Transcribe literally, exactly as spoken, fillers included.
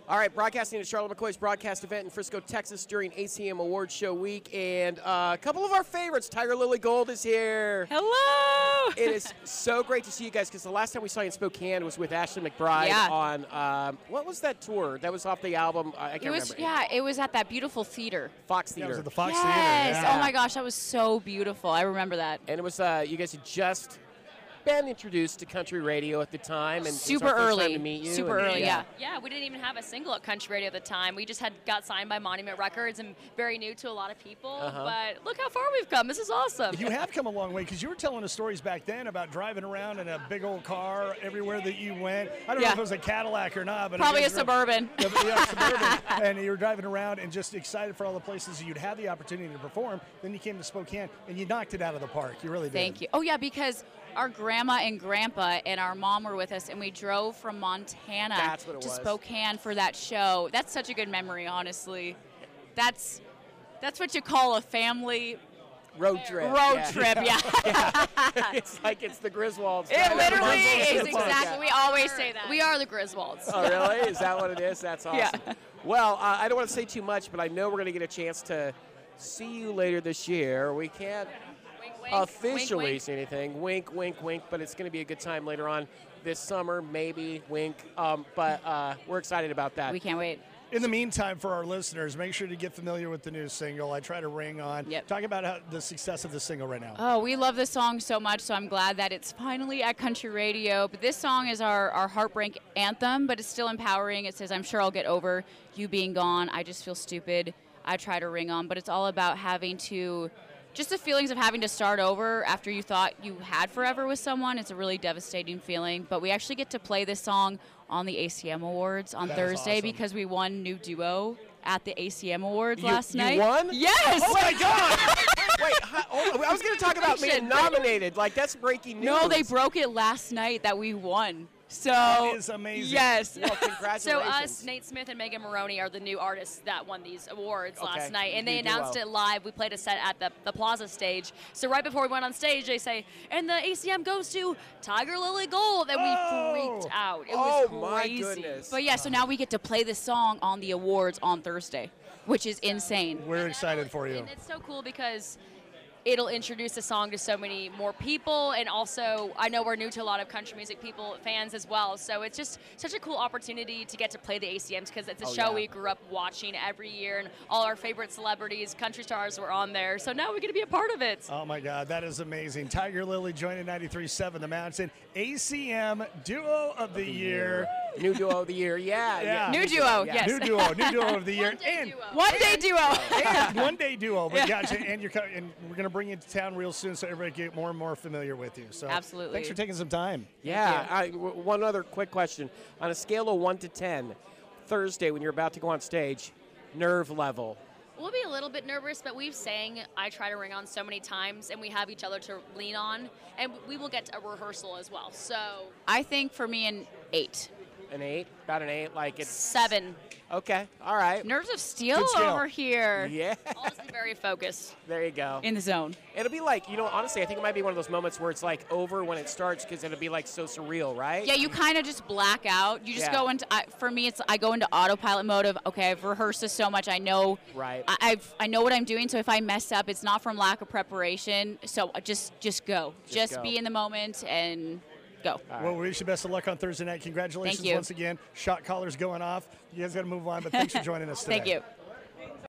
All right, broadcasting at Charlotte McCoy's broadcast event in Frisco, Texas during A C M Awards Show Week. And uh, a couple of our favorites, Tiger Lily Gold is here. Hello! It is so great to see you guys because the last time we saw you in Spokane was with Ashley McBryde yeah. on, um, what was that tour? That was off the album, I can't it was, remember. Yeah, it was at that beautiful theater. Fox Yeah, Theater. it was at the Fox yes. Theater. Yes! Yeah. Oh my gosh, that was so beautiful. I remember that. And it was, uh, you guys had just been introduced to country radio at the time. And Super it was our first early. time to meet you. Super and, early, yeah. Yeah, we didn't even have a single at Country Radio at the time. We just had got signed by Monument Records and very new to a lot of people. Uh-huh. But look how far we've come. This is awesome. You have come a long way because you were telling us stories back then about driving around in a big old car everywhere that you went. I don't Yeah. know if it was a Cadillac or not, but Probably it a was Suburban. Yeah, yeah, Suburban. And you were driving around and just excited for all the places you'd have the opportunity to perform. Then you came to Spokane and you knocked it out of the park. You really did. Thank you. Oh, yeah, because our grandma and grandpa and our mom were with us, and we drove from Montana That's what it to was. Spokane for that show. That's such a good memory, honestly. That's that's what you call a family Road trip. road yeah. trip, yeah. It's like it's the Griswolds. It Right? literally Griswolds is trip park, exactly. We always say that. We are the Griswolds. Oh, really? Is that what it is? That's awesome. Yeah. Well, uh, I don't want to say too much, but I know we're going to get a chance to see you later this year. We can't Wink, wink. officially Wink, wink. say anything. Wink, wink, wink. But it's going to be a good time later on this summer, maybe. Wink. Um, but uh, we're excited about that. We can't wait. In the meantime, for our listeners, make sure to get familiar with the new single. I try to ring on. Yep. Talk about how, the success of the single right now. Oh, we love this song so much, so I'm glad that it's finally at country radio. But this song is our, our heartbreak anthem, but it's still empowering. It says, I'm sure I'll get over you being gone. I just feel stupid. I try to ring on. But it's all about having to, just the feelings of having to start over after you thought you had forever with someone. It's a really devastating feeling. But we actually get to play this song on the A C M Awards on That is Thursday awesome. because we won New Duo at the A C M Awards You- last you night. won? Yes! Oh, my God! Wait, hi- oh, I was going to talk about being nominated. Like, that's breaking news. No, they broke it last night that we won. So That is amazing. Yes. Well, congratulations. So us, Nate Smith and Megan Maroney, are the new artists that won these awards Okay. last night, and they New announced duo. it live. We played a set at the, the Plaza stage. So right before we went on stage, they say, and the A C M goes to Tiger Lily Gold, and Oh. we freaked out. It Oh, was my crazy. goodness. But yeah, so now we get to play this song on the awards on Thursday, which is insane. We're excited for you. And it's so cool because it'll introduce the song to so many more people, and also I know we're new to a lot of country music people, fans as well, so it's just such a cool opportunity to get to play the A C Ms because it's a Oh, show yeah. we grew up watching every year, and all our favorite celebrities, country stars were on there, so now we get to be a part of it. Oh, my God. That is amazing. Tiger Lily joining ninety-three point seven The Mountain. A C M Duo of the Year. New duo of the year. Yeah. Yeah. New duo, Yeah. yes. New Duo. New Duo of the Year. One-day And duo. One day duo. and one day duo, but gotcha. And you're co- and we're gonna bring you to town real soon, so everybody get more and more familiar with you. So Absolutely. thanks for taking some time. Yeah. I, w- one other quick question. On a scale of one to ten, Thursday when you're about to go on stage, nerve level. We'll be a little bit nervous, but we've sang I Try to Ring On so many times, and we have each other to lean on, and we will get a rehearsal as well, so I think for me an eight. An eight? About an eight? Like it's seven. okay. All right. Nerves of steel Good scale. over here Yeah. I'll just be very focused. There you go. in the zone. It'll be like, you know, honestly, I think it might be one of those moments where it's like over when it starts because it'll be like so surreal, right? Yeah, you kind of just black out. You just Yeah. go into. I, for me, it's I go into autopilot mode of okay, I've rehearsed this so much, I know. Right. I, I've I know what I'm doing. So if I mess up, it's not from lack of preparation. So I just just go, Just just, go. be in the moment and go. Well, we wish you best of luck on Thursday night. Congratulations Thank you. once again. Shot callers going off. You guys got to move on, but thanks for joining us today. Thank you.